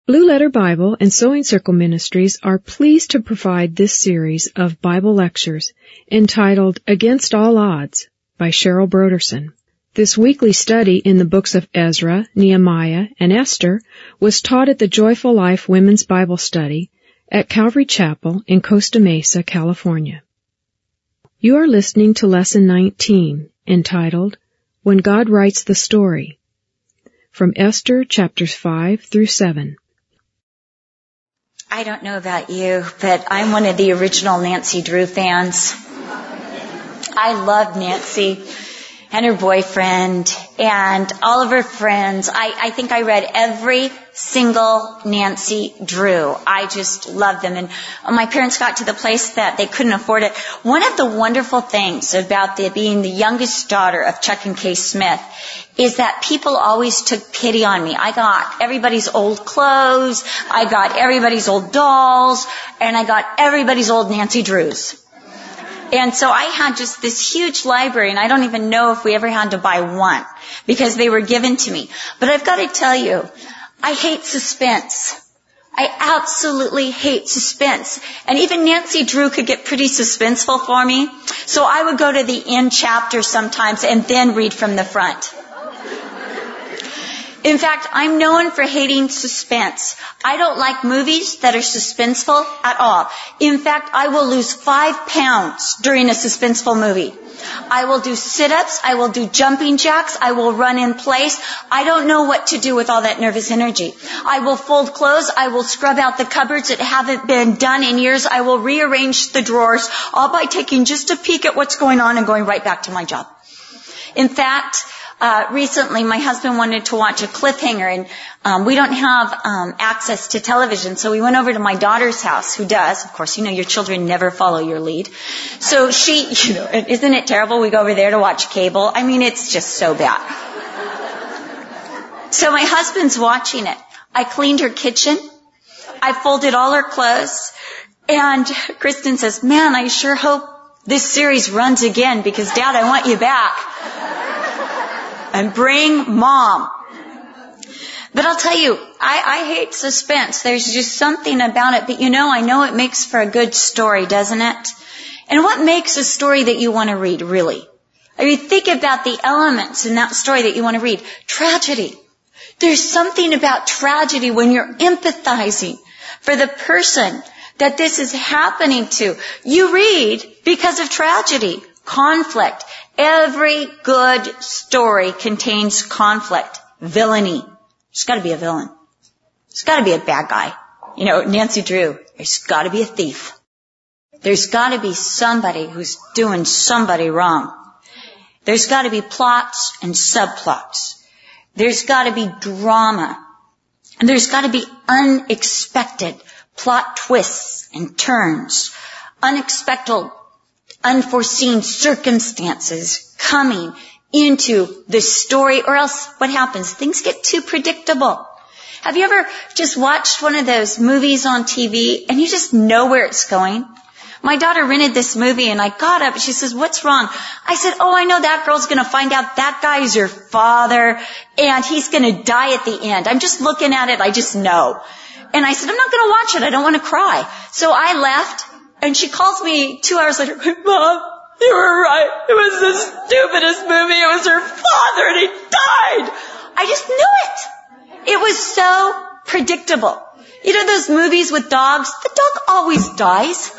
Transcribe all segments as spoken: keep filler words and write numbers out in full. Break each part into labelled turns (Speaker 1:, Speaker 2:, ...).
Speaker 1: Blue Letter Bible and Sewing Circle Ministries are pleased to provide this series of Bible lectures entitled Against All Odds by Cheryl Broderson. This weekly study in the books of Ezra, Nehemiah, and Esther was taught at the Joyful Life Women's Bible Study at Calvary Chapel in Costa Mesa, California. You are listening to Lesson nineteen, entitled When God Writes the Story, from Esther chapters five through seven.
Speaker 2: I don't know about you, but I'm one of the original Nancy Drew fans. I love Nancy and her boyfriend and all of her friends. I, I think I read every single Nancy Drew. I just love them. And when my parents got to the place that they couldn't afford it, one of the wonderful things about the, being the youngest daughter of Chuck and Kay Smith is that people always took pity on me. I got everybody's old clothes, I got everybody's old dolls, and I got everybody's old Nancy Drews. And so I had just this huge library, and I don't even know if we ever had to buy one, because they were given to me. But I've got to tell you, I hate suspense. I absolutely hate suspense. And even Nancy Drew could get pretty suspenseful for me. So I would go to the end chapter sometimes and then read from the front. In fact, I'm known for hating suspense. I don't like movies that are suspenseful at all. In fact, I will lose five pounds during a suspenseful movie. I will do sit-ups, I will do jumping jacks, I will run in place. I don't know what to do with all that nervous energy. I will fold clothes, I will scrub out the cupboards that haven't been done in years, I will rearrange the drawers, all by taking just a peek at what's going on and going right back to my job. In fact, Uh, recently, my husband wanted to watch a cliffhanger, and um, we don't have um, access to television, so we went over to my daughter's house, who does. Of course, you know, your children never follow your lead. So she, you know, isn't it terrible? We go over there to watch cable. I mean, it's just so bad. So my husband's watching it. I cleaned her kitchen. I folded all her clothes. And Kristen says, man, I sure hope this series runs again, because, Dad, I want you back. And bring Mom. But I'll tell you, I, I hate suspense. There's just something about it. But you know, I know it makes for a good story, doesn't it? And what makes a story that you want to read, really? I mean, think about the elements in that story that you want to read. Tragedy. There's something about tragedy when you're empathizing for the person that this is happening to. You read because of tragedy, conflict. Every good story contains conflict, villainy. There's got to be a villain. There's got to be a bad guy. You know, Nancy Drew, there's got to be a thief. There's got to be somebody who's doing somebody wrong. There's got to be plots and subplots. There's got to be drama. And there's got to be unexpected plot twists and turns. Unexpected unforeseen circumstances coming into the story, or else what happens? Things get too predictable. Have you ever just watched one of those movies on T V and you just know where it's going? My daughter rented this movie and I got up and she says, what's wrong? I said, oh, I know that girl's going to find out that guy is your father and he's going to die at the end. I'm just looking at it. I just know. And I said, I'm not going to watch it. I don't want to cry. So I left. And she calls me two hours later, Mom, you were right. It was the stupidest movie. It was her father and he died. I just knew it. It was so predictable. You know those movies with dogs? The dog always dies.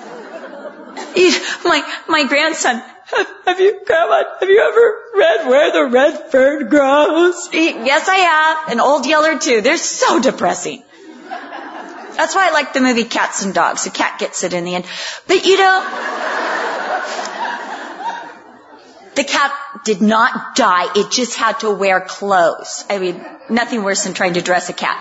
Speaker 2: My, my grandson, have you, Grandma, have you ever read Where the Red Fern Grows? Yes, I have. And Old Yeller too. They're so depressing. That's why I like the movie Cats and Dogs. The cat gets it in the end. But you know, the cat did not die. It just had to wear clothes. I mean, nothing worse than trying to dress a cat.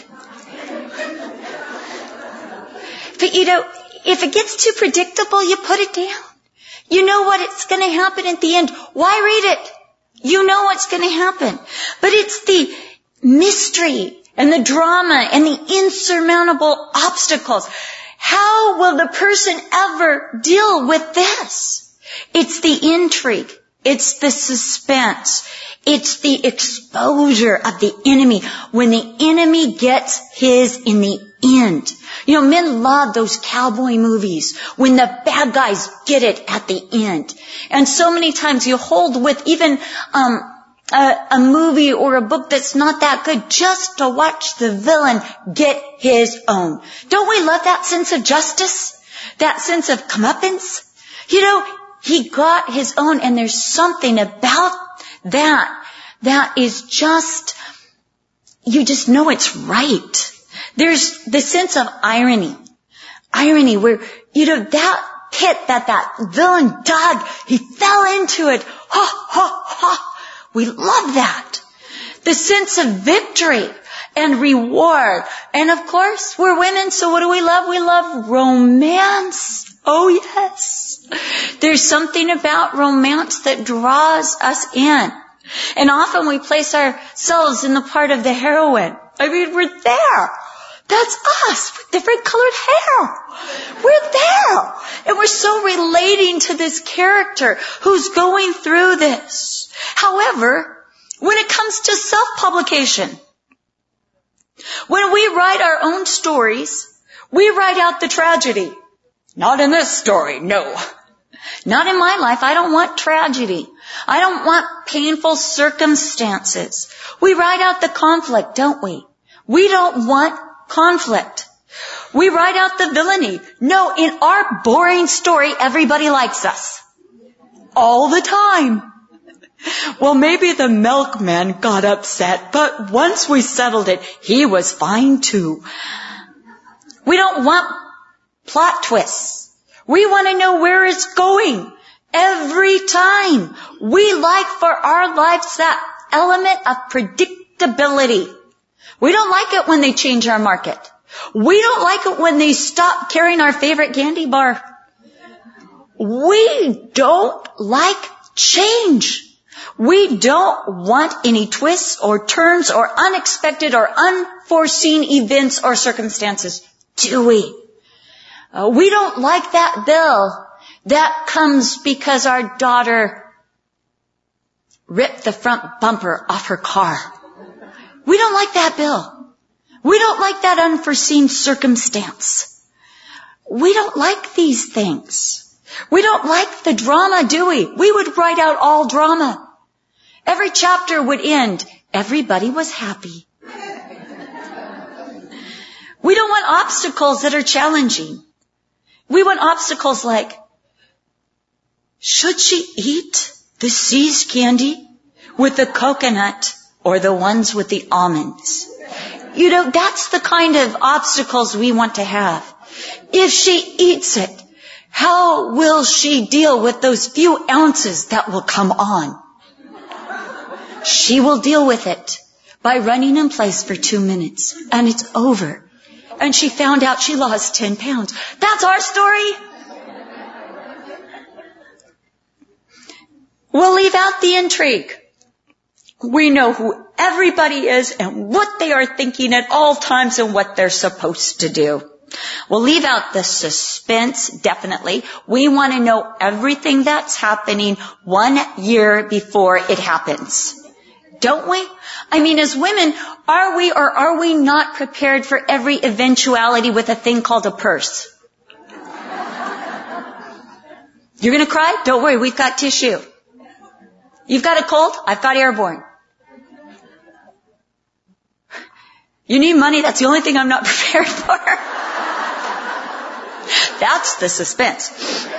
Speaker 2: But you know, if it gets too predictable, you put it down. You know what it's going to happen at the end. Why read it? You know what's going to happen. But it's the mystery and the drama and the insurmountable obstacles. How will the person ever deal with this? It's the intrigue. It's the suspense. It's the exposure of the enemy when the enemy gets his in the end. You know, men love those cowboy movies when the bad guys get it at the end. And so many times you hold with even um a, a movie or a book that's not that good just to watch the villain get his own. Don't we love that sense of justice? That sense of comeuppance? You know, he got his own, and there's something about that that is just, you just know it's right. There's the sense of irony. Irony where, you know, that pit that that villain dug, he fell into it. Ha, ha, ha. We love that. The sense of victory and reward. And of course, we're women, so what do we love? We love romance. Oh yes. There's something about romance that draws us in. And often we place ourselves in the part of the heroine. I mean, we're there. That's us with different colored hair. We're there. And we're so relating to this character who's going through this. However, when it comes to self-publication, when we write our own stories, we write out the tragedy. Not in this story, no. Not in my life. I don't want tragedy. I don't want painful circumstances. We write out the conflict, don't we? We don't want conflict. We write out the villainy. No, in our boring story, everybody likes us. All the time. Well, maybe the milkman got upset, but once we settled it, he was fine too. We don't want plot twists. We want to know where it's going every time. We like for our lives that element of predictability. We don't like it when they change our market. We don't like it when they stop carrying our favorite candy bar. We don't like change. We don't want any twists or turns or unexpected or unforeseen events or circumstances, do we? Uh, we don't like that bill that comes because our daughter ripped the front bumper off her car. We don't like that bill. We don't like that unforeseen circumstance. We don't like these things. We don't like the drama, do we? We would write out all drama. Every chapter would end, everybody was happy. We don't want obstacles that are challenging. We want obstacles like, should she eat the seized candy with the coconut or the ones with the almonds? You know, that's the kind of obstacles we want to have. If she eats it, how will she deal with those few ounces that will come on? She will deal with it by running in place for two minutes, and it's over. And she found out she lost ten pounds. That's our story. We'll leave out the intrigue. We know who everybody is and what they are thinking at all times and what they're supposed to do. We'll leave out the suspense, definitely. We want to know everything that's happening one year before it happens. Don't we? I mean, as women, are we or are we not prepared for every eventuality with a thing called a purse? You're going to cry? Don't worry, we've got tissue. You've got a cold? I've got Airborne. You need money? That's the only thing I'm not prepared for. That's the suspense.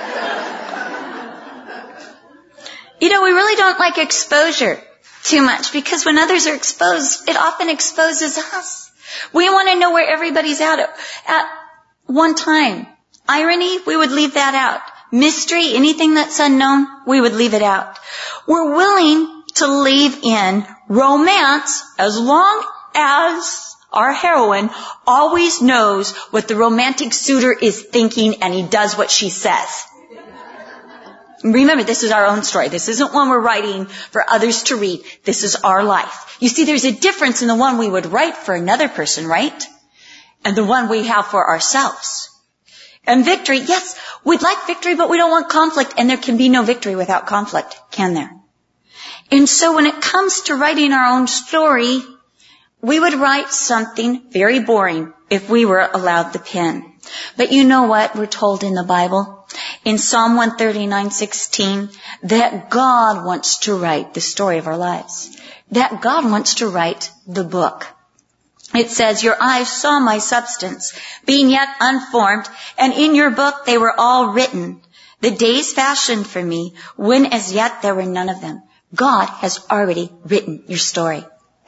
Speaker 2: You know, we really don't like exposure too much because when others are exposed, it often exposes us. We want to know where everybody's at at one time. Irony, we would leave that out. Mystery, anything that's unknown, we would leave it out. We're willing to leave in romance as long as our heroine always knows what the romantic suitor is thinking and he does what she says. Remember, this is our own story. This isn't one we're writing for others to read. This is our life. You see, there's a difference in the one we would write for another person, right? And the one we have for ourselves. And victory, yes, we'd like victory, but we don't want conflict. And there can be no victory without conflict, can there? And so when it comes to writing our own story, we would write something very boring if we were allowed the pen. But you know what we're told in the Bible? In Psalm one thirty-nine sixteen, that God wants to write the story of our lives. That God wants to write the book. It says, your eyes saw my substance, being yet unformed, and in your book they were all written. The days fashioned for me, when as yet there were none of them. God has already written your story.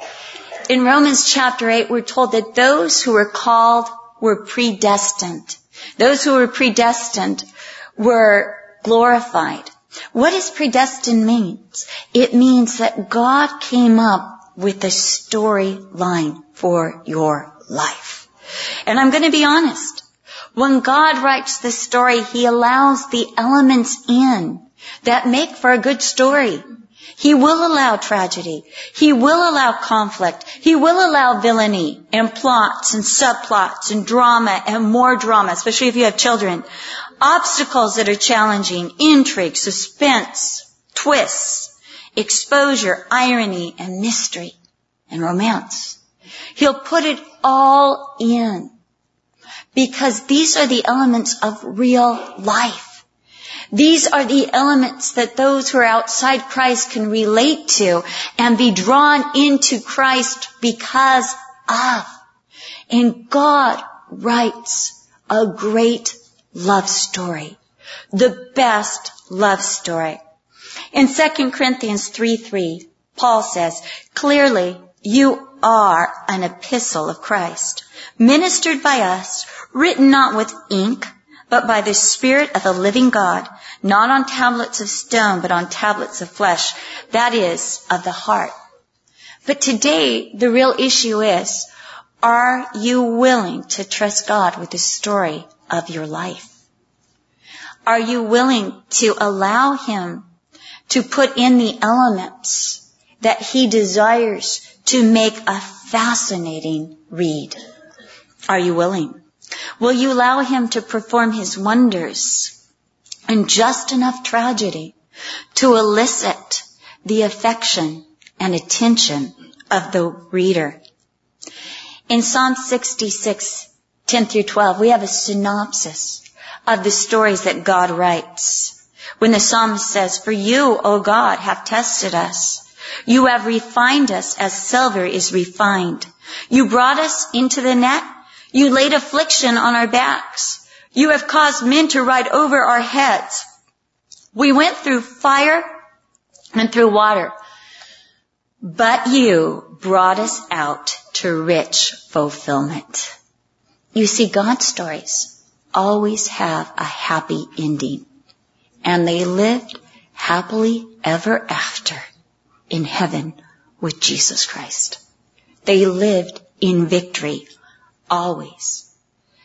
Speaker 2: In Romans chapter eight, we're told that those who were called were predestined. Those who were predestined were glorified. What does predestined mean? It means that God came up with a storyline for your life. And I'm going to be honest. When God writes the story, He allows the elements in that make for a good story. He will allow tragedy. He will allow conflict. He will allow villainy and plots and subplots and drama and more drama, especially if you have children. Obstacles that are challenging, intrigue, suspense, twists, exposure, irony, and mystery, and romance. He'll put it all in because these are the elements of real life. These are the elements that those who are outside Christ can relate to and be drawn into Christ because of. And God writes a great love story, the best love story. In Second Corinthians three three, Paul says, clearly you are an epistle of Christ, ministered by us, written not with ink, but by the Spirit of the living God, not on tablets of stone, but on tablets of flesh, that is, of the heart. But today, the real issue is, are you willing to trust God with the story of your life? Are you willing to allow Him to put in the elements that He desires to make a fascinating read? Are you willing? Will you allow Him to perform His wonders in just enough tragedy to elicit the affection and attention of the reader? In Psalm sixty-six, ten through twelve, we have a synopsis of the stories that God writes. When the psalmist says, for you, O God, have tested us. You have refined us as silver is refined. You brought us into the net. You laid affliction on our backs. You have caused men to ride over our heads. We went through fire and through water, but you brought us out to rich fulfillment. You see, God's stories always have a happy ending, and they lived happily ever after in heaven with Jesus Christ. They lived in victory always.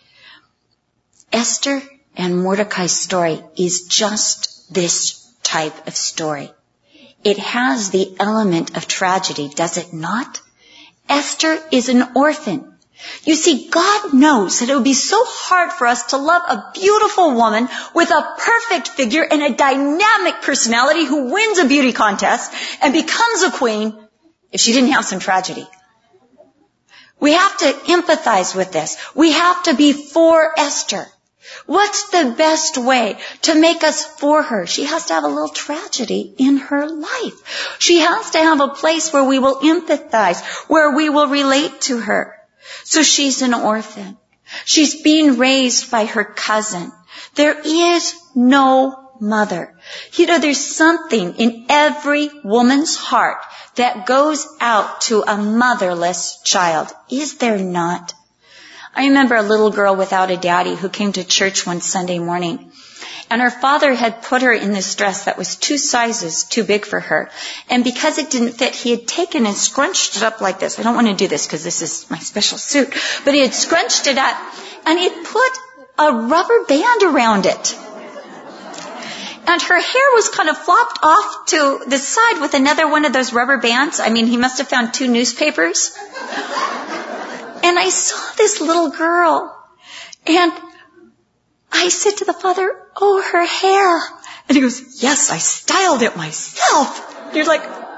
Speaker 2: Esther and Mordecai's story is just this type of story. It has the element of tragedy, does it not? Esther is an orphan. You see, God knows that it would be so hard for us to love a beautiful woman with a perfect figure and a dynamic personality who wins a beauty contest and becomes a queen if she didn't have some tragedy. We have to empathize with this. We have to be for Esther. What's the best way to make us for her? She has to have a little tragedy in her life. She has to have a place where we will empathize, where we will relate to her. So she's an orphan. She's being raised by her cousin. There is no mother. You know, there's something in every woman's heart that goes out to a motherless child. Is there not? I remember a little girl without a daddy who came to church one Sunday morning. And her father had put her in this dress that was two sizes too big for her. And because it didn't fit, he had taken and scrunched it up like this. I don't want to do this because this is my special suit. But he had scrunched it up and he had put a rubber band around it. And her hair was kind of flopped off to the side with another one of those rubber bands. I mean, he must have found two newspapers. And I saw this little girl. And I said to the father, oh, her hair. And he goes, yes, I styled it myself. And you're like,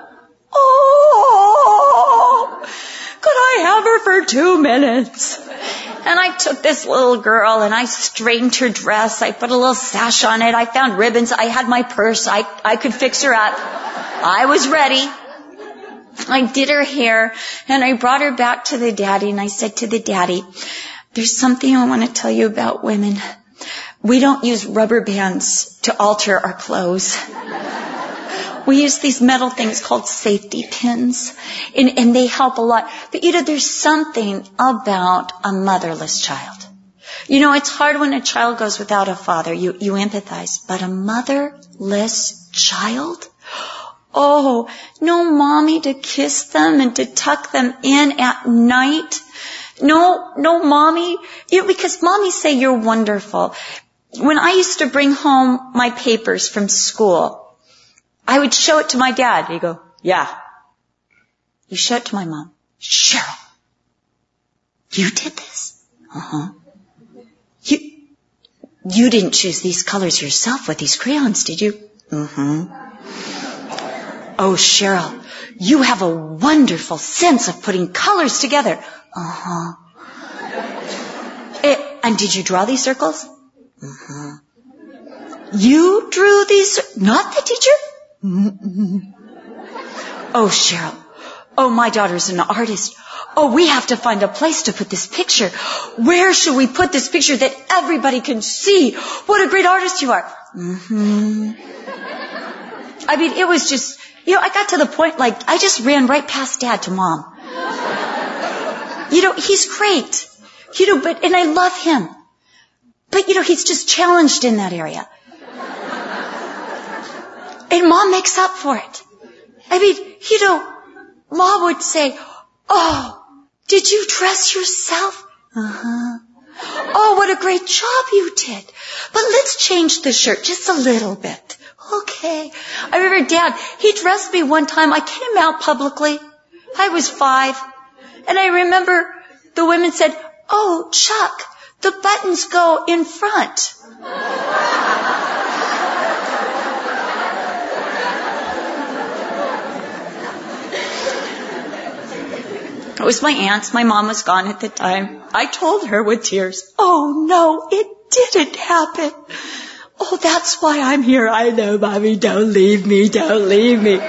Speaker 2: Oh, could I have her for two minutes? And I took this little girl and I straightened her dress. I put a little sash on it. I found ribbons. I had my purse. I, I could fix her up. I was ready. I did her hair and I brought her back to the daddy and I said to the daddy, there's something I want to tell you about women. We don't use rubber bands to alter our clothes. We use these metal things called safety pins, and, and they help a lot. But, you know, there's something about a motherless child. You know, it's hard when a child goes without a father. You, you empathize. But a motherless child? Oh, no mommy to kiss them and to tuck them in at night. No, no mommy. You know, because mommies say you're wonderful. When I used to bring home my papers from school, I would show it to my dad. He'd go, yeah. You show it to my mom. Cheryl, you did this? Uh-huh. You, you didn't choose these colors yourself with these crayons, did you? Mm-hmm. Oh, Cheryl, you have a wonderful sense of putting colors together. Uh-huh. It, and did you draw these circles? Mm-hmm. You drew these, not the teacher? Mm-hmm. Oh, Cheryl. Oh, my daughter's an artist. Oh, we have to find a place to put this picture. Where should we put this picture that everybody can see what a great artist you are? Mm-hmm. I mean, it was just, you know, I got to the point, like, I just ran right past Dad to Mom. You know, he's great. You know, but, and I love him. But, you know, he's just challenged in that area. And Mom makes up for it. I mean, you know, Mom would say, oh, did you dress yourself? Uh-huh. Oh, what a great job you did. But let's change the shirt just a little bit. Okay. I remember Dad, he dressed me one time. I came out publicly. I was five. And I remember the women said, oh, Chuck, the buttons go in front. It was my aunt's. My mom was gone at the time. I told her with tears, oh, no, it didn't happen. Oh, that's why I'm here. I know, Mommy, don't leave me, don't leave me.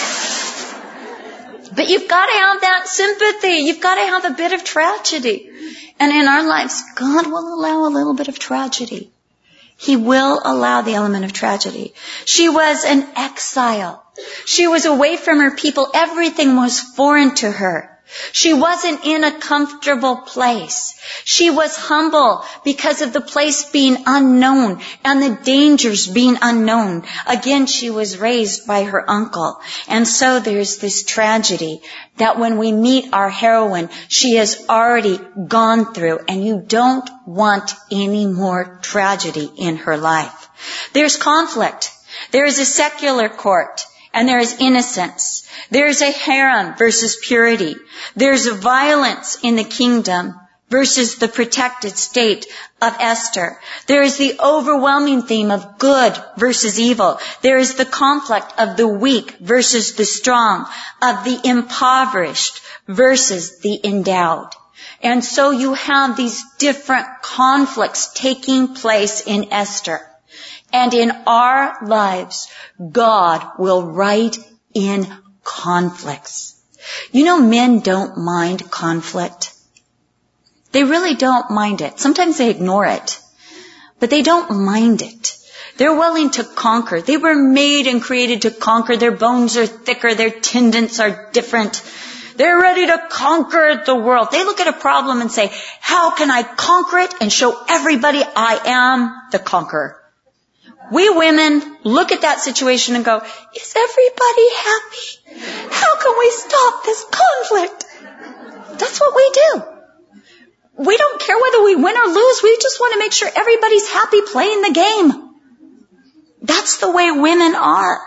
Speaker 2: But you've got to have that sympathy. You've got to have a bit of tragedy. And in our lives, God will allow a little bit of tragedy. He will allow the element of tragedy. She was an exile. She was away from her people. Everything was foreign to her. She wasn't in a comfortable place. She was humble because of the place being unknown and the dangers being unknown. Again, she was raised by her uncle. And so there's this tragedy that when we meet our heroine, she has already gone through, and you don't want any more tragedy in her life. There's conflict. There is a secular court. And there is innocence. There's a harem versus purity. There's a violence in the kingdom versus the protected state of Esther. There is the overwhelming theme of good versus evil. There is the conflict of the weak versus the strong, of the impoverished versus the endowed. And so you have these different conflicts taking place in Esther. And in our lives, God will write in conflicts. You know, men don't mind conflict. They really don't mind it. Sometimes they ignore it, but they don't mind it. They're willing to conquer. They were made and created to conquer. Their bones are thicker. Their tendons are different. They're ready to conquer the world. They look at a problem and say, how can I conquer it and show everybody I am the conqueror? We women look at that situation and go, is everybody happy? How can we stop this conflict? That's what we do. We don't care whether we win or lose. We just want to make sure everybody's happy playing the game. That's the way women are.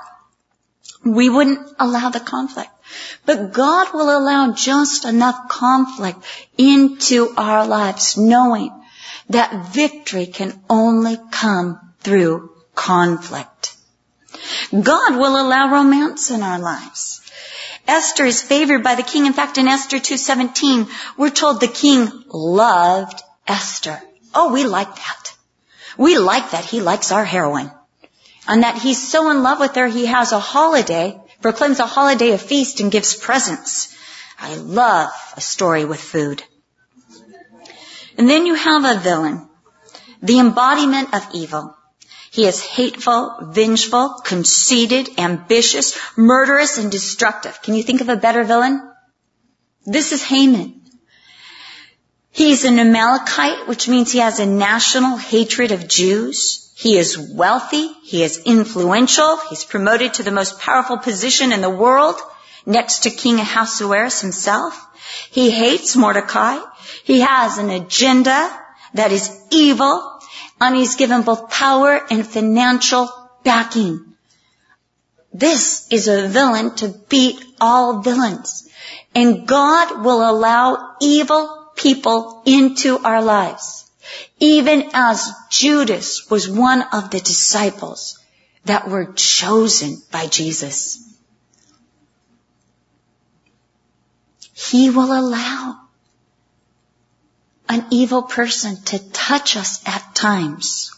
Speaker 2: We wouldn't allow the conflict. But God will allow just enough conflict into our lives, knowing that victory can only come through conflict. God will allow romance in our lives. Esther is favored by the king. In fact, in Esther two seventeen, we're told the king loved Esther. Oh, we like that. We like that he likes our heroine. And that he's so in love with her, he has a holiday, proclaims a holiday, a feast, and gives presents. I love a story with food. And then you have a villain, the embodiment of evil. He is hateful, vengeful, conceited, ambitious, murderous, and destructive. Can you think of a better villain? This is Haman. He's an Amalekite, which means he has a national hatred of Jews. He is wealthy. He is influential. He's promoted to the most powerful position in the world, next to King Ahasuerus himself. He hates Mordecai. He has an agenda that is evil. And he's given both power and financial backing. This is a villain to beat all villains. And God will allow evil people into our lives. Even as Judas was one of the disciples that were chosen by Jesus. He will allow an evil person to touch us at times.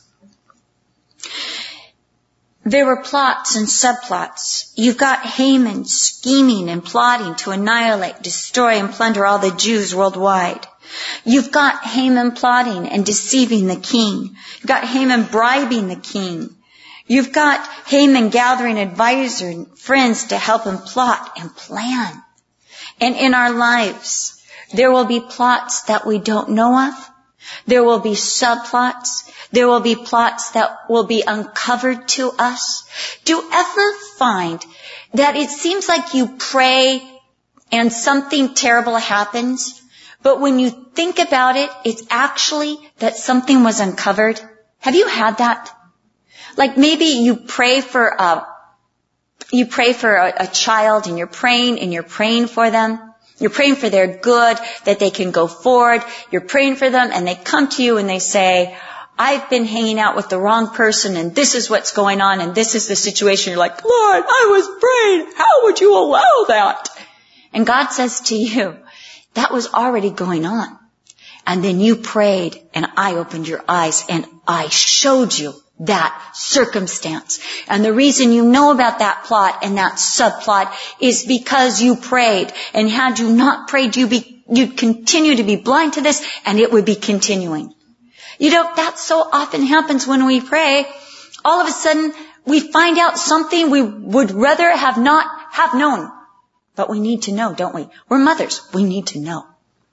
Speaker 2: There were plots and subplots. You've got Haman scheming and plotting to annihilate, destroy, and plunder all the Jews worldwide. You've got Haman plotting and deceiving the king. You've got Haman bribing the king. You've got Haman gathering advisors and friends to help him plot and plan. And in our lives, there will be plots that we don't know of. There will be subplots. There will be plots that will be uncovered to us. Do you ever find that it seems like you pray and something terrible happens, but when you think about it, it's actually that something was uncovered? Have you had that? Like maybe you pray for a, you pray for a, a child and you're praying and you're praying for them. You're praying for their good, that they can go forward. You're praying for them and they come to you and they say, I've been hanging out with the wrong person and this is what's going on and this is the situation. You're like, Lord, I was praying. How would you allow that? And God says to you, that was already going on. And then you prayed and I opened your eyes and I showed you that circumstance. And the reason you know about that plot and that subplot is because you prayed. And had you not prayed, you'd, be, you'd continue to be blind to this and it would be continuing. You know, that so often happens when we pray. All of a sudden, we find out something we would rather have not have known. But we need to know, don't we? We're mothers. We need to know.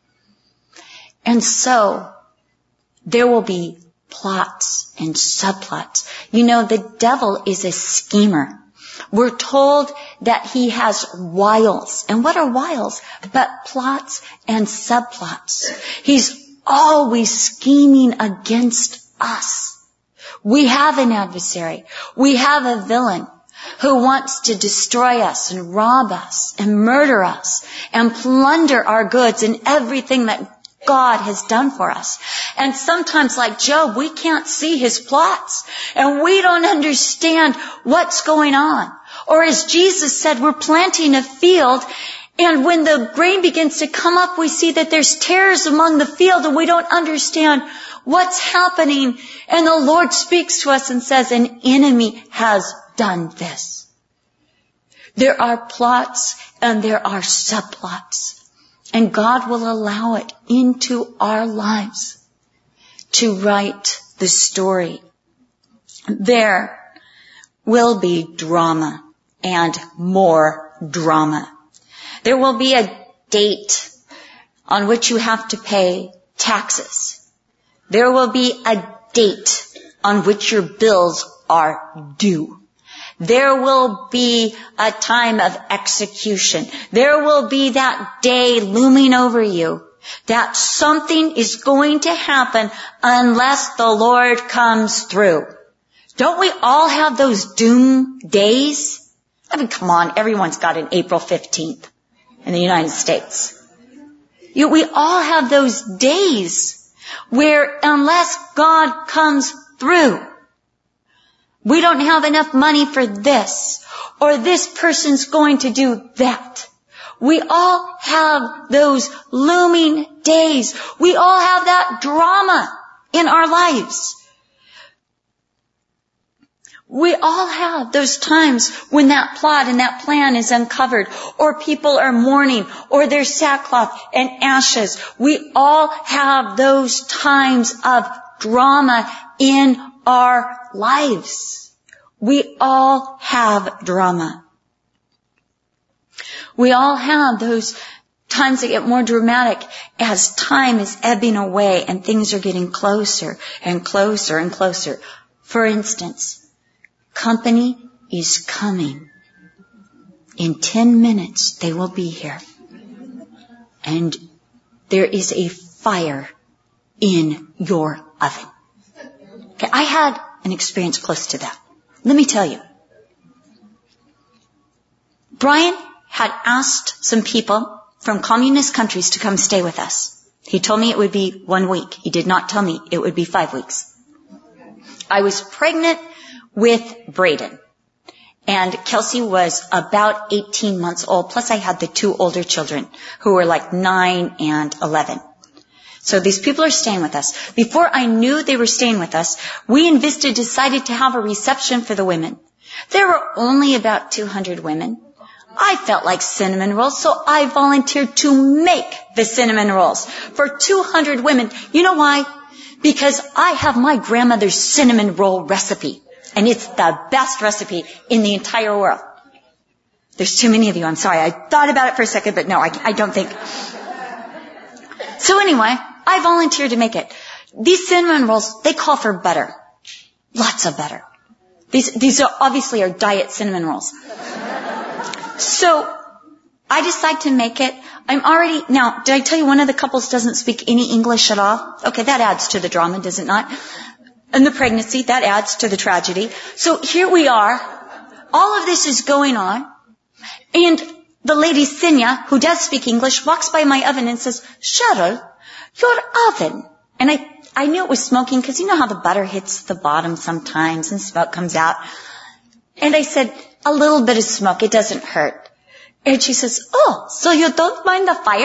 Speaker 2: And so, there will be plots and subplots. You know, the devil is a schemer. We're told that he has wiles. And what are wiles? But plots and subplots. He's always scheming against us. We have an adversary. We have a villain who wants to destroy us and rob us and murder us and plunder our goods and everything that God has done for us. And sometimes, like Job, we can't see his plots and we don't understand what's going on. Or as Jesus said, we're planting a field and when the grain begins to come up, we see that there's tares among the field and we don't understand what's happening. And the Lord speaks to us and says, an enemy has done this. There are plots and there are subplots. And God will allow it into our lives to write the story. There will be drama and more drama. There will be a date on which you have to pay taxes. There will be a date on which your bills are due. There will be a time of execution. There will be that day looming over you that something is going to happen unless the Lord comes through. Don't we all have those doom days? I mean, come on, everyone's got an April fifteenth in the United States. You, we all have those days where unless God comes through, we don't have enough money for this, or this person's going to do that, We all have those looming days. We all have that drama in our lives. We all have those times when that plot and that plan is uncovered, or people are mourning, or there's sackcloth and ashes. We all have those times of drama in our lives. We all have drama. We all have those times that get more dramatic as time is ebbing away and things are getting closer and closer and closer. For instance, company is coming. In ten minutes, they will be here. And there is a fire in your oven. Okay, I had an experience close to that. Let me tell you. Brian had asked some people from communist countries to come stay with us. He told me it would be one week. He did not tell me it would be five weeks. I was pregnant with Braden. And Kelsey was about eighteen months old. Plus I had the two older children who were like nine and eleven. So these people are staying with us. Before I knew they were staying with us, we in Vista decided to have a reception for the women. There were only about two hundred women. I felt like cinnamon rolls, so I volunteered to make the cinnamon rolls for two hundred women. You know why? Because I have my grandmother's cinnamon roll recipe, and it's the best recipe in the entire world. There's too many of you. I'm sorry. I thought about it for a second, but no, I, I don't think. So anyway, I volunteered to make it. These cinnamon rolls, they call for butter. Lots of butter. These, these are obviously are diet cinnamon rolls. So I decide to make it. I'm already, now, did I tell you one of the couples doesn't speak any English at all? Okay, that adds to the drama, does it not? And the pregnancy, that adds to the tragedy. So here we are. All of this is going on. And the lady, Sinya, who does speak English, walks by my oven and says, Cheryl, your oven. And I, I knew it was smoking because you know how the butter hits the bottom sometimes and smoke comes out. And I said, a little bit of smoke, it doesn't hurt. And she says, oh, so you don't mind the fire?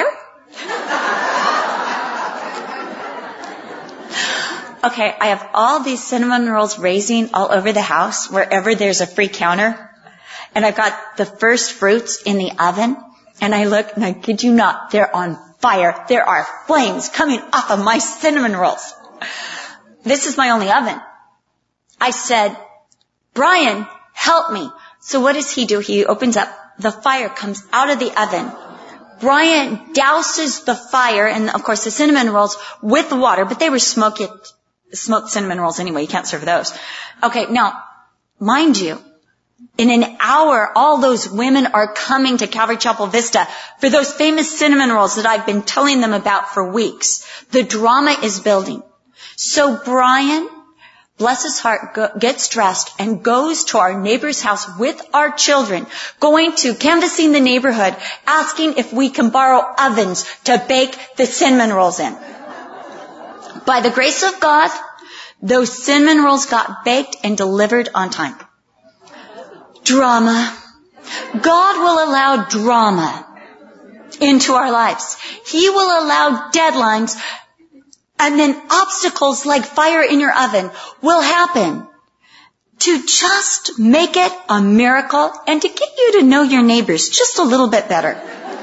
Speaker 2: Okay, I have all these cinnamon rolls raising all over the house, wherever there's a free counter. And I've got the first fruits in the oven. And I look, and I kid you not, they're on fire. There are flames coming off of my cinnamon rolls. This is my only oven. I said, Brian, help me. So what does he do? He opens up. The fire comes out of the oven. Brian douses the fire, and of course the cinnamon rolls, with the water, but they were smoked, smoked cinnamon rolls anyway. You can't serve those. Okay, now, mind you, in an hour, all those women are coming to Calvary Chapel Vista for those famous cinnamon rolls that I've been telling them about for weeks. The drama is building. So Brian, bless his heart, go, gets dressed and goes to our neighbor's house with our children, going to canvassing the neighborhood, asking if we can borrow ovens to bake the cinnamon rolls in. By the grace of God, those cinnamon rolls got baked and delivered on time. Drama. God will allow drama into our lives. He will allow deadlines. And then obstacles like fire in your oven will happen to just make it a miracle and to get you to know your neighbors just a little bit better.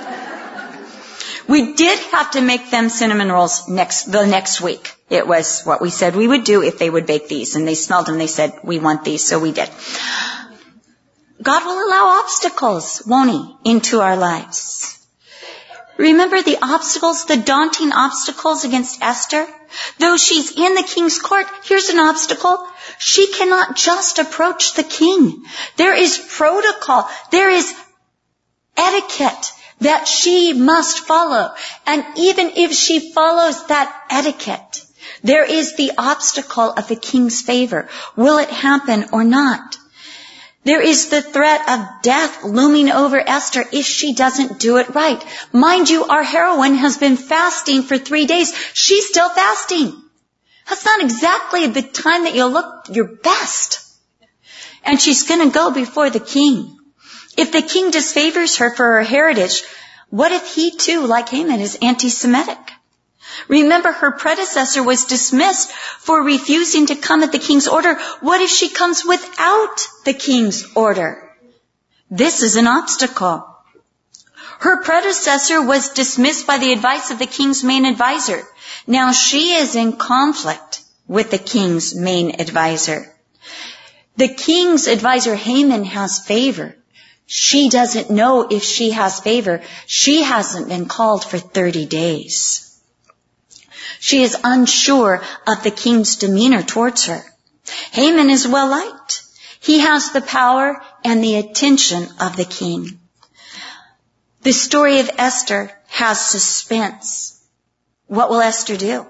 Speaker 2: We did have to make them cinnamon rolls next, the next week. It was what we said we would do if they would bake these. And they smelled them. They said, we want these. So we did. God will allow obstacles, won't He, into our lives. Remember the obstacles, the daunting obstacles against Esther? Though she's in the king's court, here's an obstacle. She cannot just approach the king. There is protocol. There is etiquette that she must follow. And even if she follows that etiquette, there is the obstacle of the king's favor. Will it happen or not? There is the threat of death looming over Esther if she doesn't do it right. Mind you, our heroine has been fasting for three days. She's still fasting. That's not exactly the time that you'll look your best. And she's going to go before the king. If the king disfavors her for her heritage, What if he too, like Haman, is anti-Semitic? Remember, her predecessor was dismissed for refusing to come at the king's order. What if she comes without the king's order? This is an obstacle. Her predecessor was dismissed by the advice of the king's main advisor. Now she is in conflict with the king's main advisor. The king's advisor, Haman, has favor. She doesn't know if she has favor. She hasn't been called for thirty days. She is unsure of the king's demeanor towards her. Haman is well liked. He has the power and the attention of the king. The story of Esther has suspense. What will Esther do?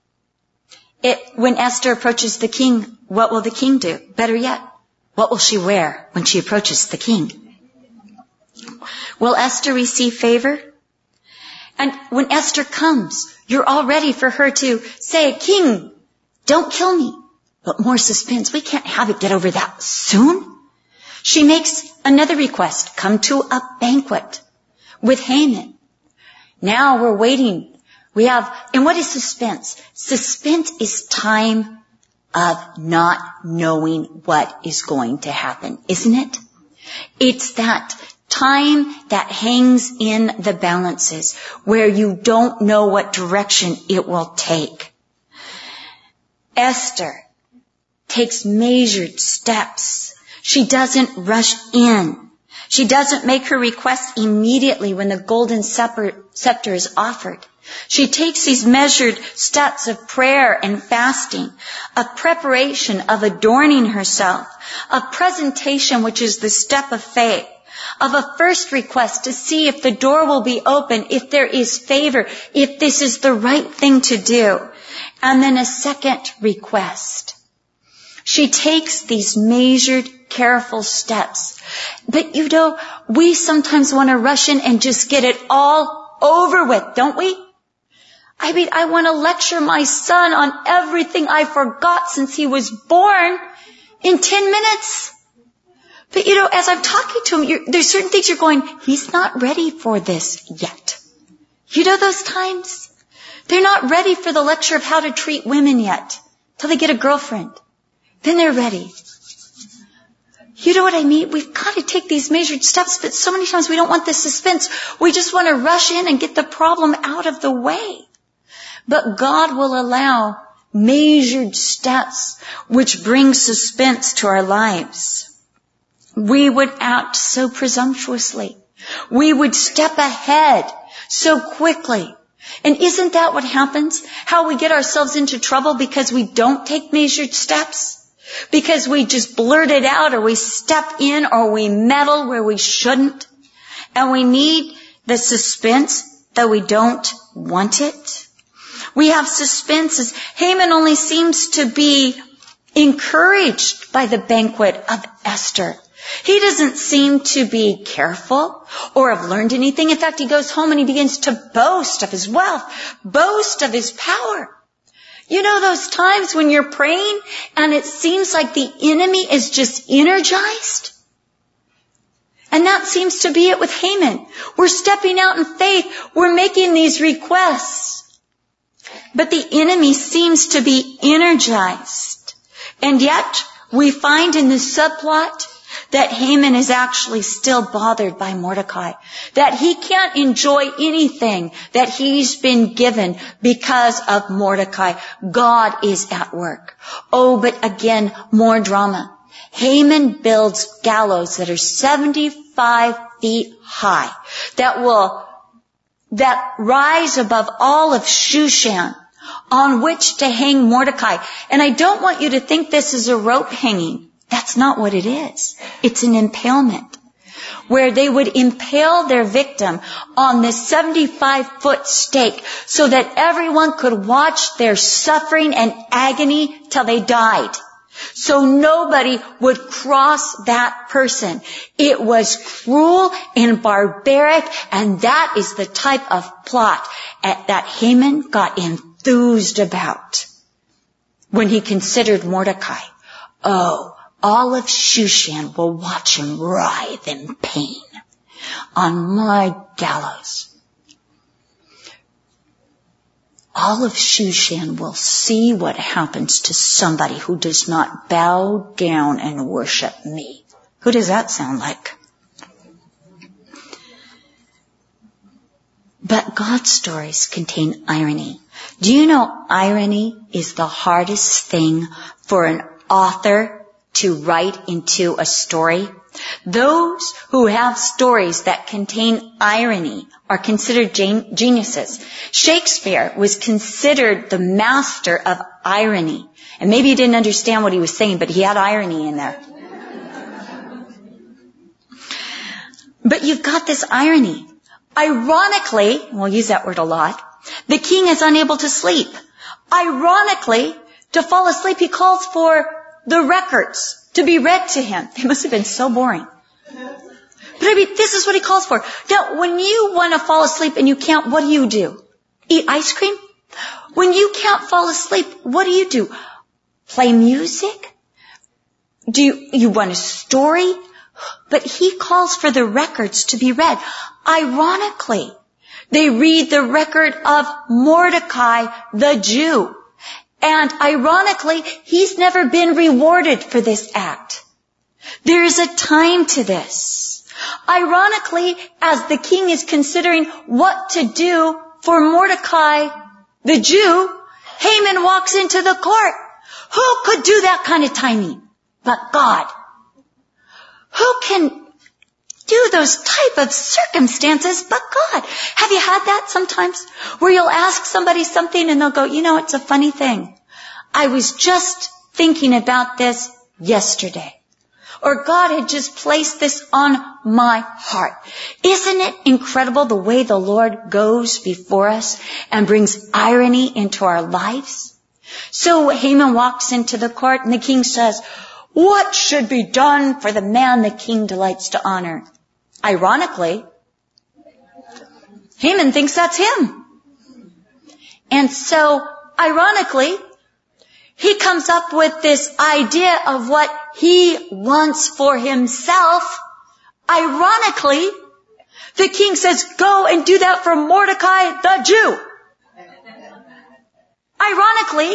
Speaker 2: It, when Esther approaches the king, what will the king do? Better yet, what will she wear when she approaches the king? Will Esther receive favor? And when Esther comes, you're all ready for her to say, King, don't kill me. But more suspense. We can't have it get over that soon. She makes another request. Come to a banquet with Haman. Now we're waiting. We have, and what is suspense? Suspense is time of not knowing what is going to happen, isn't it? It's that time that hangs in the balances where you don't know what direction it will take. Esther takes measured steps. She doesn't rush in. She doesn't make her request immediately when the golden scepter is offered. She takes these measured steps of prayer and fasting, a preparation of adorning herself, a presentation which is the step of faith, of a first request to see if the door will be open, if there is favor, if this is the right thing to do, and then a second request. She takes these measured, careful steps. But you know, we sometimes want to rush in and just get it all over with, don't we? I mean, I want to lecture my son on everything I forgot since he was born in ten minutes. But you know, as I'm talking to him, you're, there's certain things you're going, he's not ready for this yet. You know those times? They're not ready for the lecture of how to treat women yet, till they get a girlfriend. Then they're ready. You know what I mean? We've got to take these measured steps, but so many times we don't want the suspense. We just want to rush in and get the problem out of the way. But God will allow measured steps which bring suspense to our lives. We would act so presumptuously. We would step ahead so quickly. And isn't that what happens? How we get ourselves into trouble because we don't take measured steps? Because we just blurt it out, or we step in, or we meddle where we shouldn't. And we need the suspense, though we don't want it. We have suspense as Haman only seems to be encouraged by the banquet of Esther. He doesn't seem to be careful or have learned anything. In fact, he goes home and he begins to boast of his wealth, boast of his power. You know those times when you're praying and it seems like the enemy is just energized? And that seems to be it with Haman. We're stepping out in faith. We're making these requests. But the enemy seems to be energized. And yet, we find in this subplot that Haman is actually still bothered by Mordecai. That he can't enjoy anything that he's been given because of Mordecai. God is at work. Oh, but again, more drama. Haman builds gallows that are seventy-five feet high, that will, that rise above all of Shushan, on which to hang Mordecai. And I don't want you to think this is a rope hanging. That's not what it is. It's an impalement, where they would impale their victim on this seventy-five foot stake so that everyone could watch their suffering and agony till they died. So nobody would cross that person. It was cruel and barbaric, and that is the type of plot that Haman got enthused about when he considered Mordecai. Oh, all of Shushan will watch him writhe in pain. on my gallows. All of Shushan will see what happens to somebody who does not bow down and worship me. Who does that sound like? But God's stories contain irony. Do you know irony is the hardest thing for an author to write into a story? Those who have stories that contain irony are considered gen- geniuses. Shakespeare was considered the master of irony. And maybe you didn't understand what he was saying, but he had irony in there. But you've got this irony. Ironically, we'll use that word a lot, the king is unable to sleep. Ironically, to fall asleep, he calls for the records to be read to him. They must have been so boring. But I mean, this is what he calls for. Now, when you want to fall asleep and you can't, what do you do? Eat ice cream? When you can't fall asleep, what do you do? Play music? Do you, you want a story? But he calls for the records to be read. Ironically, they read the record of Mordecai, the Jew. And ironically, he's never been rewarded for this act. There is a time to this. Ironically, as the king is considering what to do for Mordecai, the Jew, Haman walks into the court. Who could do that kind of timing but God? Who can do those type of circumstances but God? Have you had that sometimes? Where you'll ask somebody something and they'll go, you know, it's a funny thing. I was just thinking about this yesterday. Or God had just placed this on my heart. Isn't it incredible the way the Lord goes before us and brings irony into our lives? So Haman walks into the court and the king says, what should be done for the man the king delights to honor? Ironically, Haman thinks that's him. And so, ironically, he comes up with this idea of what he wants for himself. Ironically, the king says, go and do that for Mordecai the Jew. Ironically,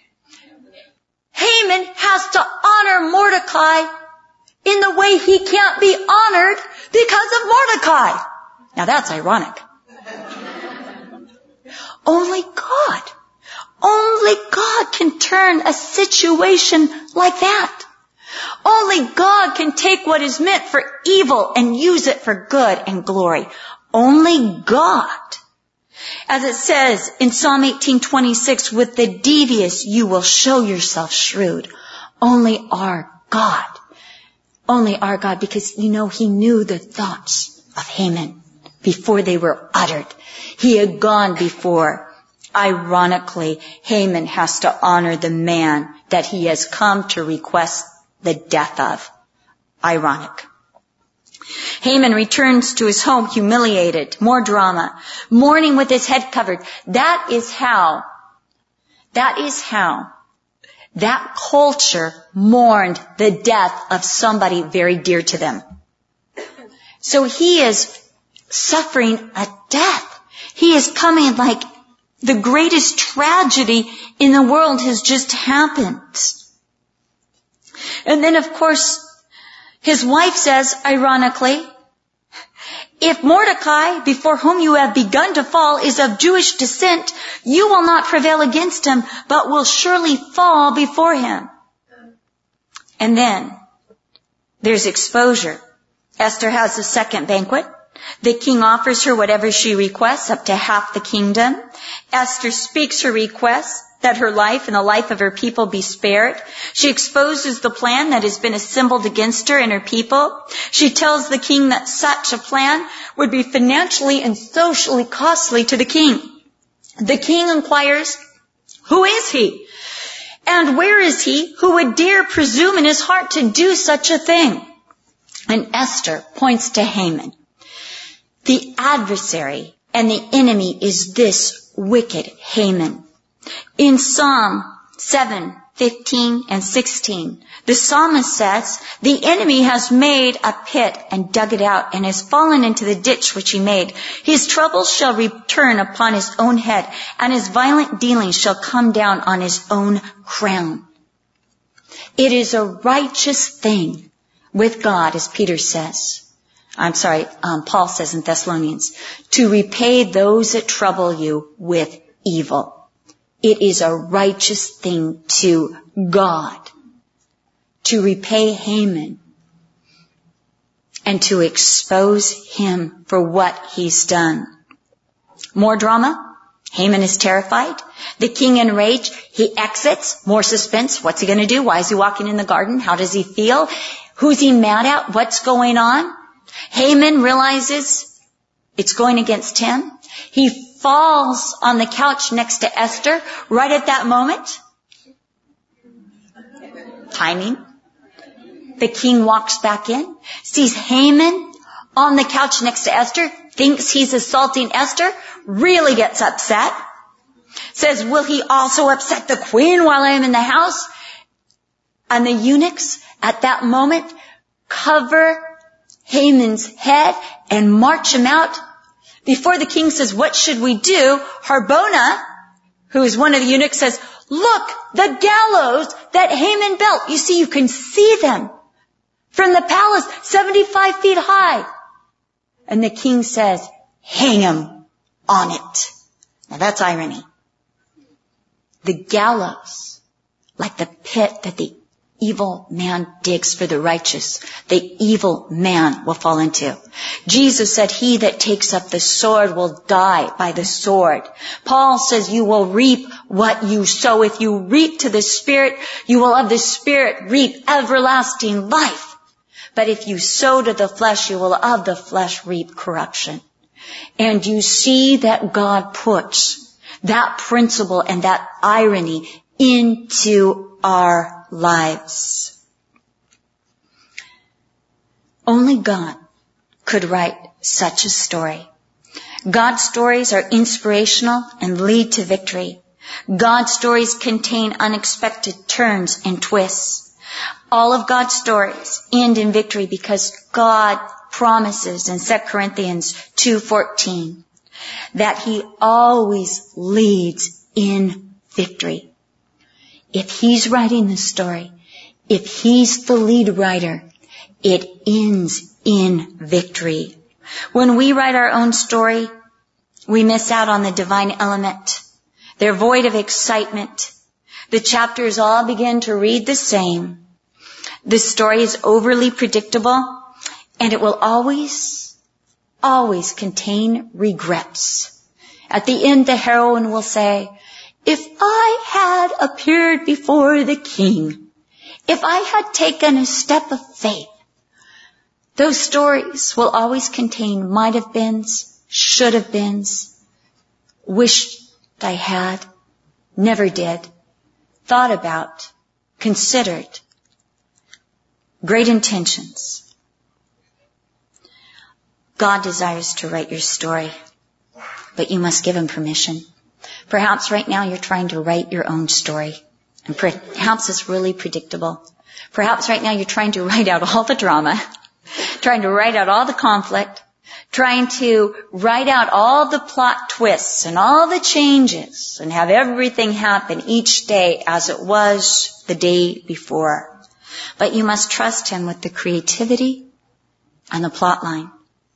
Speaker 2: Haman has to honor Mordecai in the way he can't be honored because of Mordecai. Now that's ironic. Only God, only God can turn a situation like that. Only God can take what is meant for evil and use it for good and glory. Only God. As it says in Psalm eighteen twenty-six, with the devious you will show yourself shrewd. Only our God. Only our God, because, you know, he knew the thoughts of Haman before they were uttered. He had gone before. Ironically, Haman has to honor the man that he has come to request the death of. Ironic. Haman returns to his home humiliated. More drama. Mourning with his head covered. That is how, that is how that culture mourned the death of somebody very dear to them. So he is suffering a death. He is coming like the greatest tragedy in the world has just happened. And then, of course, his wife says, ironically, if Mordecai, before whom you have begun to fall, is of Jewish descent, you will not prevail against him, but will surely fall before him. And then, there's exposure. Esther has a second banquet. The king offers her whatever she requests, up to half the kingdom. Esther speaks her request that her life and the life of her people be spared. She exposes the plan that has been assembled against her and her people. She tells the king that such a plan would be financially and socially costly to the king. The king inquires, who is he? And where is he who would dare presume in his heart to do such a thing? And Esther points to Haman. The adversary and the enemy is this wicked Haman. In Psalm seven, fifteen, and sixteen, the psalmist says, the enemy has made a pit and dug it out and has fallen into the ditch which he made. His troubles shall return upon his own head, and his violent dealings shall come down on his own crown. It is a righteous thing with God, as Peter says. I'm sorry, um, Paul says in Thessalonians, to repay those that trouble you with evil. It is a righteous thing to God to repay Haman and to expose him for what he's done. More drama. Haman is terrified. The king enraged. He exits. More suspense. What's he going to do? Why is he walking in the garden? How does he feel? Who's he mad at? What's going on? Haman realizes it's going against him. He falls on the couch next to Esther right at that moment. Timing. The king walks back in, sees Haman on the couch next to Esther, thinks he's assaulting Esther, really gets upset, says, will he also upset the queen while I am in the house? And the eunuchs at that moment cover Haman's head and march him out. Before the king says, what should we do? Harbona, who is one of the eunuchs, says, look, the gallows that Haman built. You see, you can see them from the palace, seventy-five feet high. And the king says, hang him on it. Now that's irony. The gallows, like the pit that the evil man digs for the righteous, the evil man will fall into. Jesus said, he that takes up the sword will die by the sword. Paul says, you will reap what you sow. If you reap to the Spirit, you will of the Spirit reap everlasting life. But if you sow to the flesh, you will of the flesh reap corruption. And you see that God puts that principle and that irony into our lives. Only God could write such a story. God's stories are inspirational and lead to victory. God's stories contain unexpected turns and twists. All of God's stories end in victory because God promises in Second Corinthians two fourteen that he always leads in victory. If he's writing the story, if he's the lead writer, it ends in victory. When we write our own story, we miss out on the divine element. They're void of excitement. The chapters all begin to read the same. The story is overly predictable, and it will always, always contain regrets. At the end, the heroine will say, if I had appeared before the king, if I had taken a step of faith, those stories will always contain might have beens, should have beens, wished I had, never did, thought about, considered, great intentions. God desires to write your story, but you must give him permission. Perhaps right now you're trying to write your own story, and perhaps it's really predictable. Perhaps right now you're trying to write out all the drama, trying to write out all the conflict, trying to write out all the plot twists and all the changes and have everything happen each day as it was the day before. But you must trust him with the creativity and the plot line.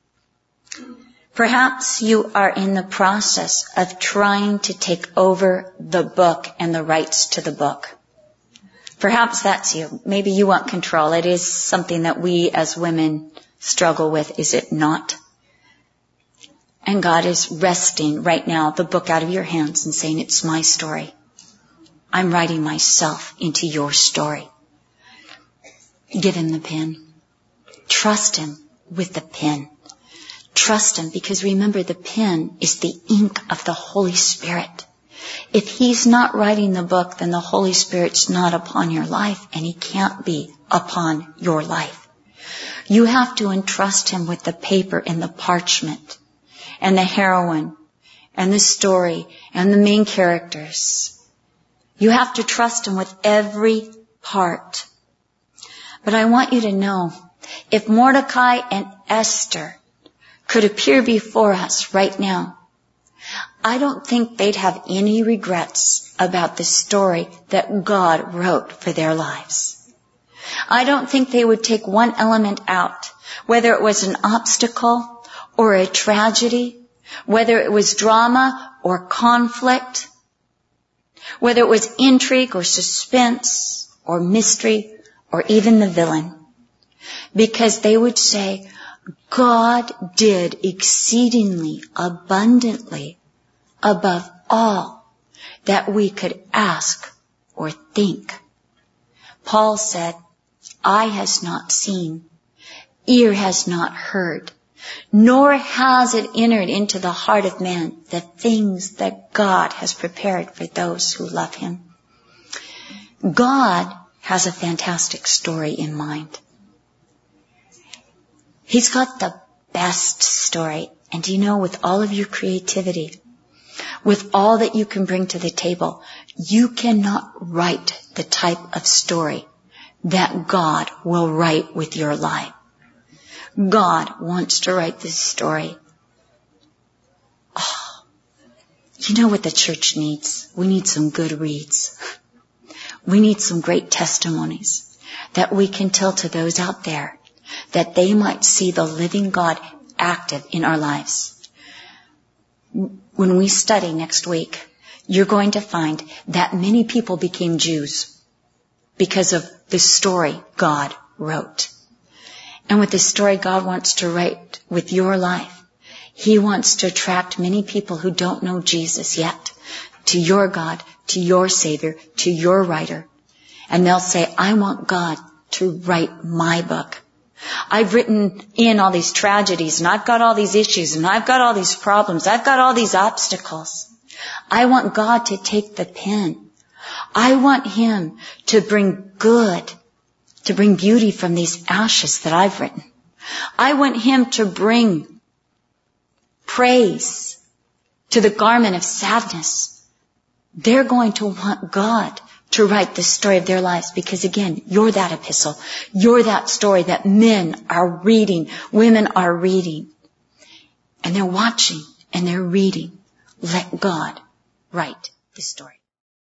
Speaker 2: Perhaps you are in the process of trying to take over the book and the rights to the book. Perhaps that's you. Maybe you want control. It is something that we as women struggle with, is it not? And God is wresting right now the book out of your hands and saying, it's my story. I'm writing myself into your story. Give him the pen. Trust him with the pen. Trust him, because remember, the pen is the ink of the Holy Spirit. If he's not writing the book, then the Holy Spirit's not upon your life, and he can't be upon your life. You have to entrust him with the paper and the parchment and the heroine and the story and the main characters. You have to trust Him with every part. But I want you to know, if Mordecai and Esther could appear before us right now, I don't think they'd have any regrets about the story that God wrote for their lives. I don't think they would take one element out, whether it was an obstacle or a tragedy, whether it was drama or conflict, whether it was intrigue or suspense or mystery or even the villain, because they would say, God did exceedingly abundantly above all that we could ask or think. Paul said, eye has not seen, ear has not heard, nor has it entered into the heart of man the things that God has prepared for those who love Him. God has a fantastic story in mind. He's got the best story. And you know, with all of your creativity, with all that you can bring to the table, you cannot write the type of story that God will write with your life. God wants to write this story. Oh, you know what the church needs? We need some good reads. We need some great testimonies that we can tell to those out there, that they might see the living God active in our lives. When we study next week, you're going to find that many people became Jews because of the story God wrote. And with the story God wants to write with your life, He wants to attract many people who don't know Jesus yet to your God, to your Savior, to your writer. And they'll say, I want God to write my book. I've written in all these tragedies, and I've got all these issues, and I've got all these problems. I've got all these obstacles. I want God to take the pen. I want Him to bring good, to bring beauty from these ashes that I've written. I want Him to bring praise to the garment of sadness. They're going to want God to write the story of their lives, because again, you're that epistle. You're that story that men are reading, women are reading. And they're watching and they're reading. Let God write the story.